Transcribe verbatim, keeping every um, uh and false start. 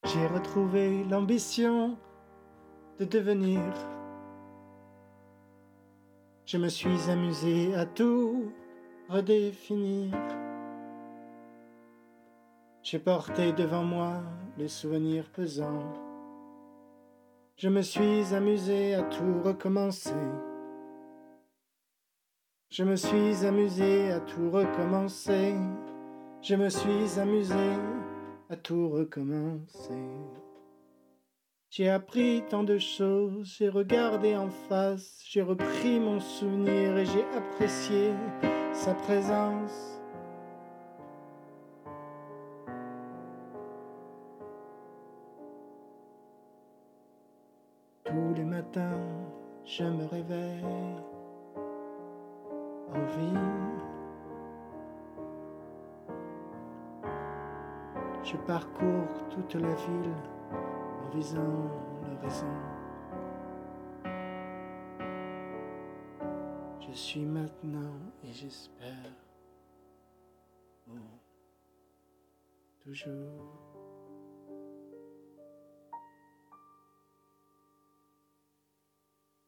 J'ai retrouvé l'ambition de devenir. Je me suis amusé à tout redéfinir. J'ai porté devant moi le souvenir pesant. Je me suis amusé à tout recommencer. Je me suis amusé à tout recommencer. Je me suis amusé à tout recommencer. J'ai appris tant de choses, j'ai regardé en face, j'ai repris mon souvenir et j'ai apprécié sa présence. Tous les matins, je me réveille en vie. Je parcours toute la ville en visant l'horizon. Je suis maintenant et j'espère pour toujours.